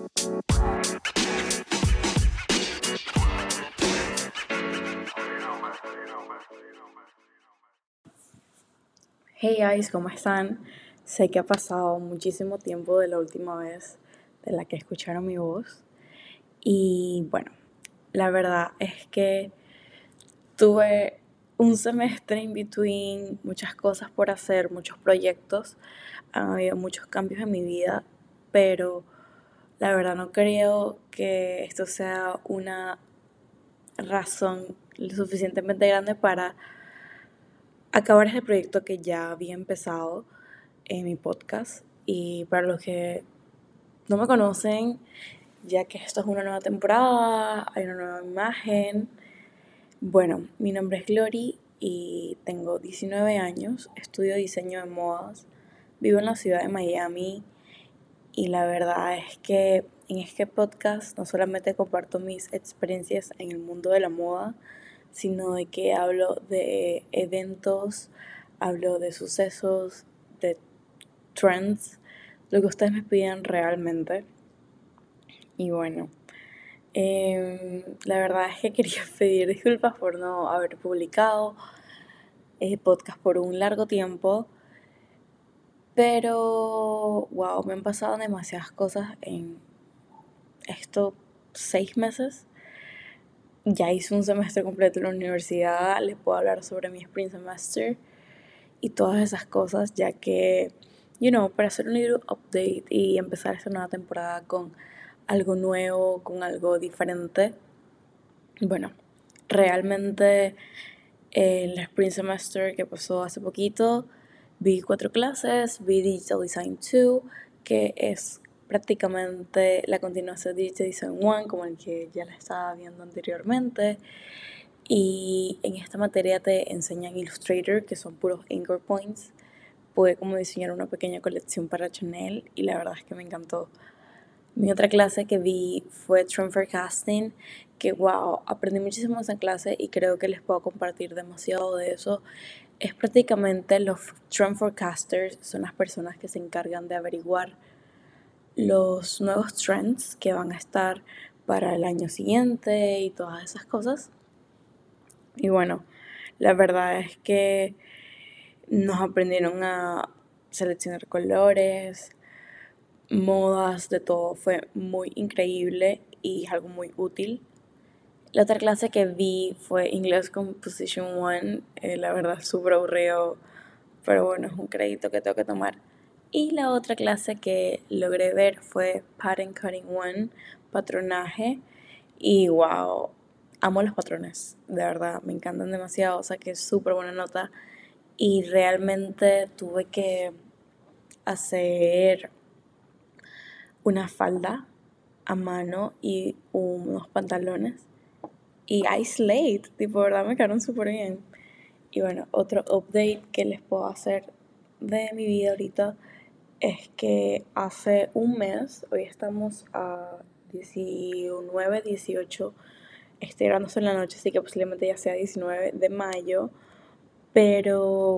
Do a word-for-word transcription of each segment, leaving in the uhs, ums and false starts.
Hey guys, ¿cómo están? Sé que ha pasado muchísimo tiempo de la última vez de la que escucharon mi voz. Y bueno, la verdad es que tuve un semestre in between, muchas cosas por hacer, muchos proyectos. Han habido muchos cambios en mi vida, pero la verdad no creo que esto sea una razón lo suficientemente grande para acabar este proyecto que ya había empezado en mi podcast. Y para los que no me conocen, ya que esto es una nueva temporada, hay una nueva imagen. Bueno, mi nombre es Glory y tengo diecinueve años, estudio diseño de modas, vivo en la ciudad de Miami y la verdad es que en este podcast no solamente comparto mis experiencias en el mundo de la moda, sino de que hablo de eventos, hablo de sucesos, de trends, lo que ustedes me pidan realmente. Y bueno, eh, la verdad es que quería pedir disculpas por no haber publicado eh, podcast por un largo tiempo, pero wow, me han pasado demasiadas cosas en estos seis meses. Ya hice un semestre completo en la universidad, les puedo hablar sobre mi Spring Semester y todas esas cosas, ya que, you know, para hacer un little update y empezar esta nueva temporada con algo nuevo, con algo diferente. Bueno, realmente el Spring Semester que pasó hace poquito, vi cuatro clases, vi Digital Design dos, que es prácticamente la continuación de Digital Design uno, como el que ya la estaba viendo anteriormente. Y en esta materia te enseñan Illustrator, que son puros anchor points. Pude como diseñar una pequeña colección para Chanel y la verdad es que me encantó. Mi otra clase que vi fue Trend Forecasting, que wow, aprendí muchísimo en esa clase y creo que les puedo compartir demasiado de eso. Es prácticamente los Trend Forecasters, son las personas que se encargan de averiguar los nuevos trends que van a estar para el año siguiente y todas esas cosas. Y bueno, la verdad es que nos aprendieron a seleccionar colores, modas, de todo. Fue muy increíble y es algo muy útil. La otra clase que vi fue English Composition uno, eh, la verdad súper aburrido, pero bueno, es un crédito que tengo que tomar. Y la otra clase que logré ver fue Pattern Cutting uno, patronaje, y wow, amo los patrones, de verdad, me encantan demasiado, o sea que es súper buena nota. Y realmente tuve que hacer una falda a mano y unos pantalones. Y I slayed, tipo, verdad me quedaron súper bien. Y bueno, otro update que les puedo hacer de mi vida ahorita es que hace un mes, hoy estamos a diecinueve, dieciocho, estoy grabándose en la noche, así que posiblemente ya sea diecinueve de mayo, pero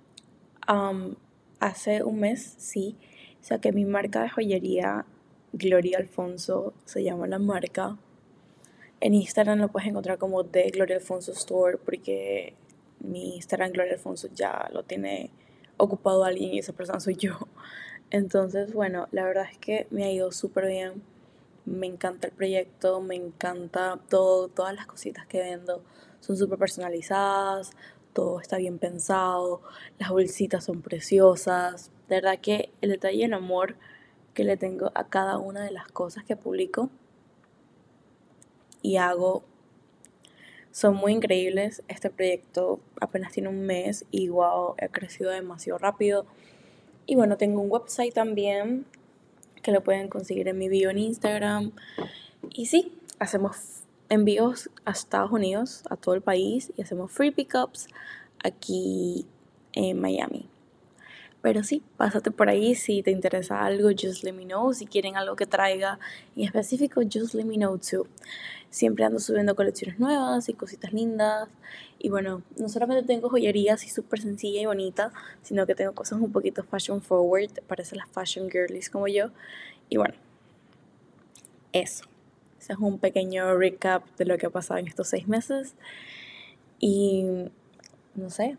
um, hace un mes, sí, saqué mi marca de joyería, Gloria Alfonso, se llama la marca. En Instagram lo puedes encontrar como The Gloria Alfonso Store, porque mi Instagram Gloria Alfonso ya lo tiene ocupado alguien y esa persona soy yo. Entonces, bueno, la verdad es que me ha ido súper bien. Me encanta el proyecto, me encanta todo, todas las cositas que vendo son súper personalizadas, todo está bien pensado, las bolsitas son preciosas. De verdad que el detalle y el amor que le tengo a cada una de las cosas que publico y hago son muy increíbles. Este proyecto apenas tiene un mes y wow, ha crecido demasiado rápido. Y bueno, tengo un website también que lo pueden conseguir en mi bio en Instagram. Y sí, hacemos envíos a Estados Unidos, a todo el país, y hacemos free pickups aquí en Miami. Pero sí, pásate por ahí si te interesa algo, just let me know. Si quieren algo que traiga en específico, just let me know too. Siempre ando subiendo colecciones nuevas y cositas lindas. Y bueno, no solamente tengo joyería así súper sencilla y bonita, sino que tengo cosas un poquito fashion forward, parecen las fashion girlies como yo. Y bueno, eso. Ese es un pequeño recap de lo que ha pasado en estos seis meses. Y no sé.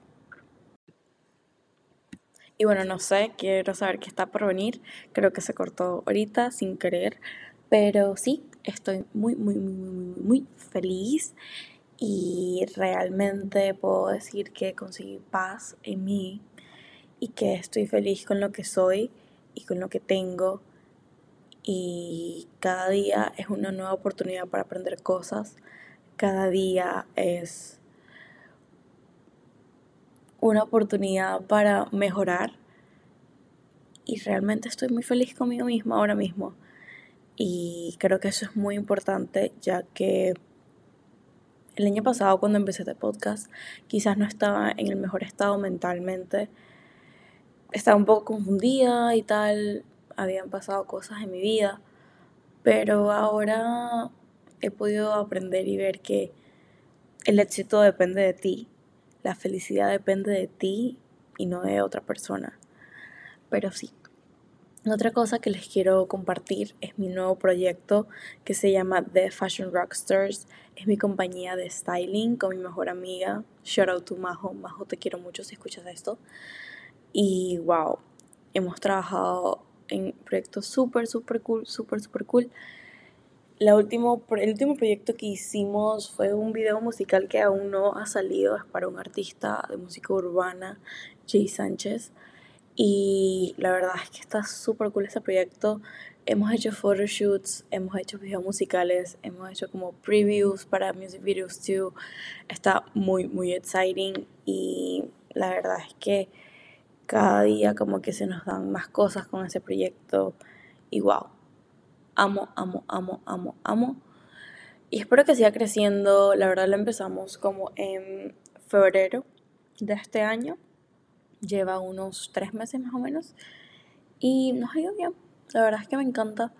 Y bueno, no sé, quiero saber qué está por venir. Creo que se cortó ahorita sin querer. Pero sí, estoy muy, muy, muy, muy, muy, muy feliz. Y realmente puedo decir que conseguí paz en mí. Y que estoy feliz con lo que soy y con lo que tengo. Y cada día es una nueva oportunidad para aprender cosas. Cada día es una oportunidad para mejorar y realmente estoy muy feliz conmigo misma ahora mismo. Y creo que eso es muy importante, ya que el año pasado cuando empecé este podcast quizás no estaba en el mejor estado mentalmente. Estaba un poco confundida y tal, habían pasado cosas en mi vida, pero ahora he podido aprender y ver que el éxito depende de ti, la felicidad depende de ti y no de otra persona. Pero sí, otra cosa que les quiero compartir es mi nuevo proyecto que se llama The Fashion Rockstars. Es mi compañía de styling con mi mejor amiga. Shout out to Majo. Majo, te quiero mucho si escuchas esto. Y wow, hemos trabajado en proyectos súper, súper cool, súper, súper cool. La último, el último proyecto que hicimos fue un video musical que aún no ha salido. Es para un artista de música urbana, Jay Sánchez. Y la verdad es que está súper cool este proyecto. Hemos hecho photoshoots, hemos hecho videos musicales, hemos hecho como previews para music videos too. Está muy, muy exciting y la verdad es que cada día como que se nos dan más cosas con ese proyecto. Y wow, amo, amo, amo, amo, amo. Y espero que siga creciendo. La verdad lo empezamos como en febrero de este año. Lleva unos tres meses más o menos. Y nos ha ido bien. La verdad es que me encanta.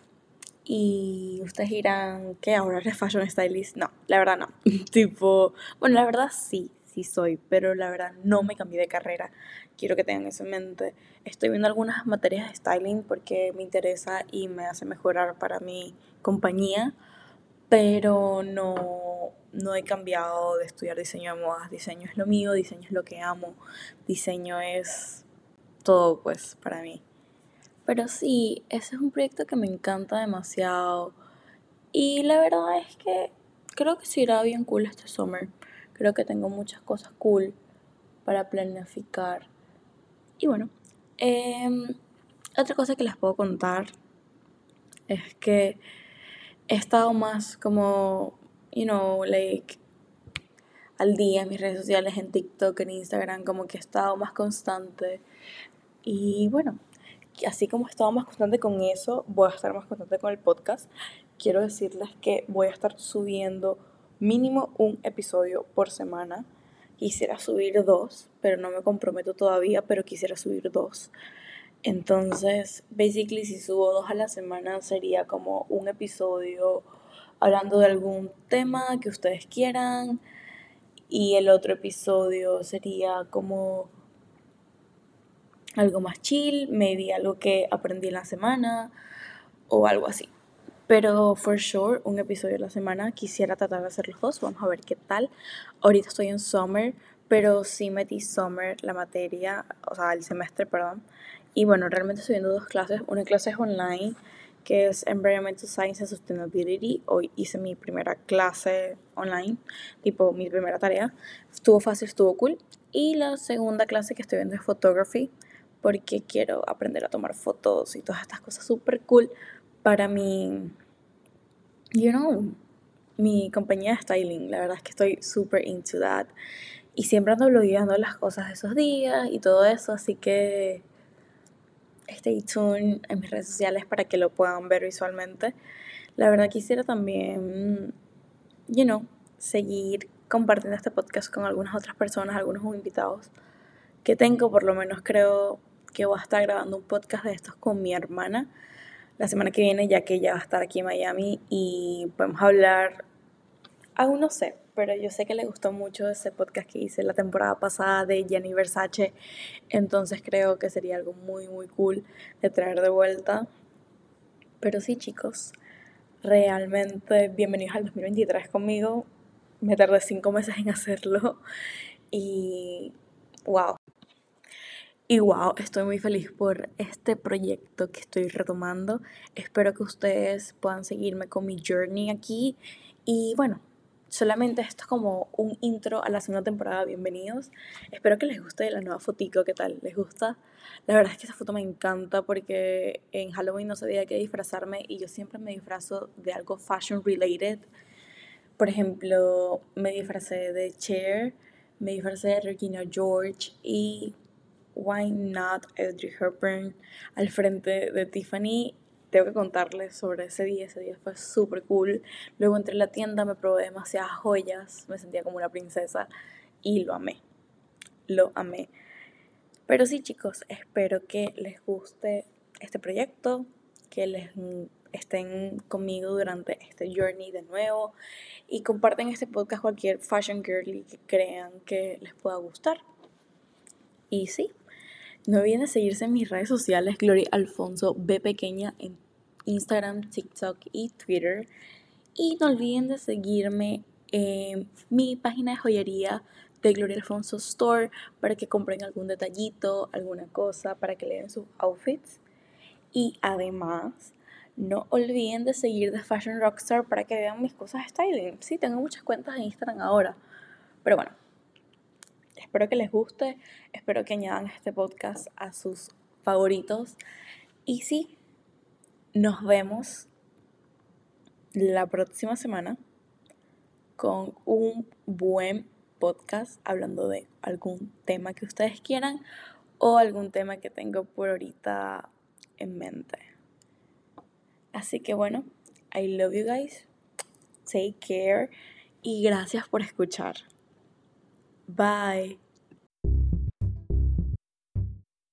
Y ustedes dirán que ahora eres fashion stylist. No, la verdad no. Tipo, bueno, la verdad sí, sí soy, pero la verdad no me cambié de carrera. Quiero que tengan eso en mente. Estoy viendo algunas materias de styling porque me interesa y me hace mejorar para mi compañía, pero no, no he cambiado de estudiar diseño de modas. Diseño es lo mío, diseño es lo que amo, diseño es todo pues para mí. Pero sí, ese es un proyecto que me encanta demasiado. Y la verdad es que creo que se irá bien cool este summer. Creo que tengo muchas cosas cool para planificar. Y bueno, em, otra cosa que les puedo contar es que he estado más como, you know, like al día en mis redes sociales, en TikTok, en Instagram, como que he estado más constante. Y bueno, así como he estado más constante con eso, voy a estar más constante con el podcast. Quiero decirles que voy a estar subiendo mínimo un episodio por semana. Quisiera subir dos, pero no me comprometo todavía, pero quisiera subir dos. Entonces, basically, si subo dos a la semana, sería como un episodio hablando de algún tema que ustedes quieran. Y el otro episodio sería como algo más chill, maybe algo que aprendí en la semana o algo así. Pero for sure, un episodio a la semana. Quisiera tratar de hacer los dos. Vamos a ver qué tal. Ahorita estoy en summer, pero sí metí summer, la materia, o sea, el semestre, perdón. Y bueno, realmente estoy viendo dos clases. Una clase es online, que es Environmental Science and Sustainability. Hoy hice mi primera clase online, tipo mi primera tarea. Estuvo fácil, estuvo cool. Y la segunda clase que estoy viendo es Photography, porque quiero aprender a tomar fotos y todas estas cosas súper cool para mi, you know, mi compañía de styling. La verdad es que estoy súper into that. Y siempre ando blogueando las cosas de esos días y todo eso, así que stay tuned en mis redes sociales para que lo puedan ver visualmente. La verdad quisiera también, you know, seguir compartiendo este podcast con algunas otras personas, algunos invitados que tengo. Por lo menos creo que voy a estar grabando un podcast de estos con mi hermana la semana que viene, ya que ella va a estar aquí en Miami y podemos hablar, aún no sé, pero yo sé que le gustó mucho ese podcast que hice la temporada pasada de Gianni Versace, entonces creo que sería algo muy muy cool de traer de vuelta. Pero sí, chicos, Realmente, bienvenidos al dos mil veintitrés conmigo. Me tardé cinco meses en hacerlo y wow. Y wow, estoy muy feliz por este proyecto que estoy retomando. Espero que ustedes puedan seguirme con mi journey aquí. Y bueno, solamente esto es como un intro a la segunda temporada. Bienvenidos. Espero que les guste la nueva fotico. ¿Qué tal? ¿Les gusta? La verdad es que esa foto me encanta porque en Halloween no sabía de qué disfrazarme y yo siempre me disfrazo de algo fashion related. Por ejemplo, me disfracé de Cher, me disfracé de Regina George y Why Not Audrey Hepburn al frente de Tiffany. Tengo que contarles sobre ese día, ese día fue súper cool. Luego entré a la tienda, me probé demasiadas joyas, me sentía como una princesa y lo amé, lo amé. Pero sí, chicos, espero que les guste este proyecto, que les estén conmigo durante este journey de nuevo y comparten este podcast cualquier fashion girly que crean que les pueda gustar. Y sí, no olviden seguirse en mis redes sociales, Gloria Alfonso B pequeña en Instagram, TikTok y Twitter. Y no olviden de seguirme en mi página de joyería de Gloria Alfonso Store para que compren algún detallito, alguna cosa, para que le den sus outfits. Y además, no olviden de seguir The Fashion Rockstar para que vean mis cosas de styling. Sí, tengo muchas cuentas en Instagram ahora. Pero bueno, espero que les guste. Espero que añadan este podcast a sus favoritos. Y sí, nos vemos la próxima semana con un buen podcast hablando de algún tema que ustedes quieran o algún tema que tengo por ahorita en mente. Así que bueno, I love you guys. Take care y gracias por escuchar. Bye.